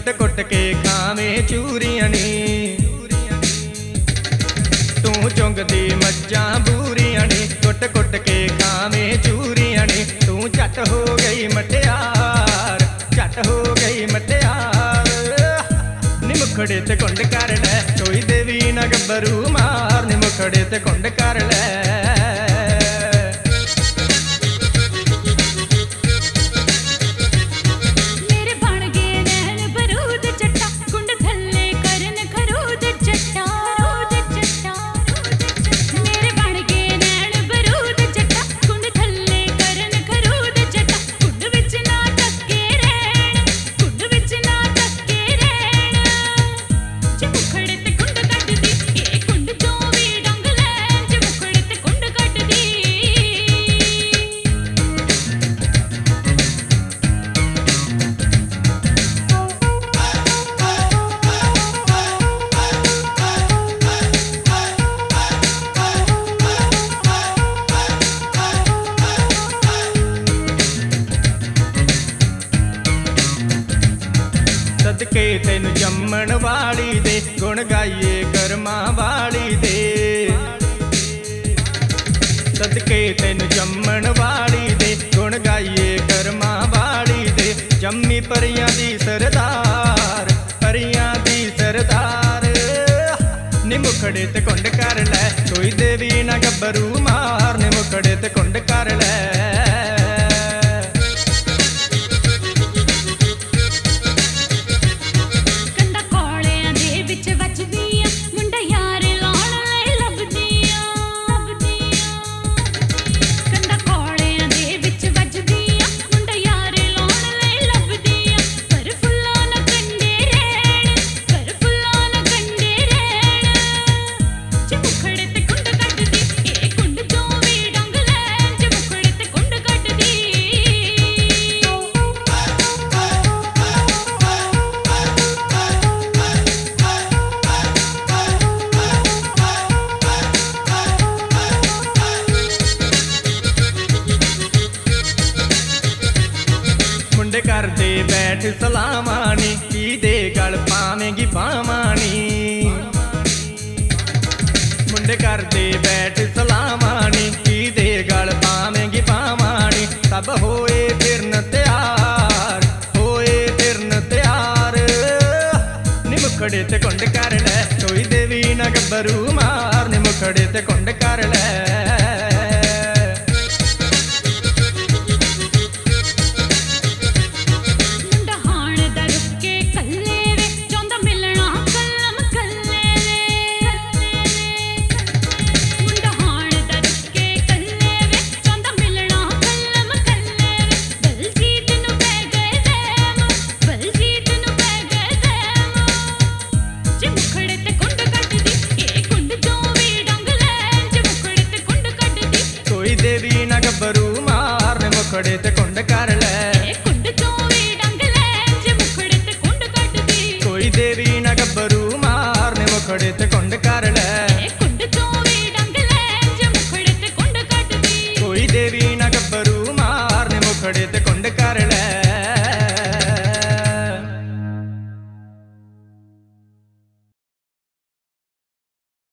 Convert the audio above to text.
कुट कुट के खावे चूरियां नी तू चुंगदी मज्जां बूरियां नी कुट कुट के खावे चूरियां नी तू झट हो गई मटियार झट हो गई मटियार नी मुखड़े ते कुंड कर लै कोई देवी ना गब्बरू मार नी मुखड़े ते कुंड कर लै सदके तेनू जम्मण वाली दे गुण गाइए कर्मा वाली दे सदके तेनू जम्मण वाली दे गुण गाइए कर्मा वाली दे जम्मी परियां दी सरदार परियां दी सरदार नी मुखड़े ते कुंड कर लै कोई देवी ना गब्बरू मार नी मुखड़े ते कुंड कर लै मुंडे करदे बैठ सलामानी की दे गल पावेंगी बावानी मुंडे करदे बैठ सलामानी की दे गल पावेंगी बावानी सब होए फिरन तैयार नी मुखड़े ते कुंड कर लै कोई देवी ना गब्बरू मार नी मुखड़े ते कुंड कर लै देवी ना गब्बरू मार मुखड़े ते कुंड कर लै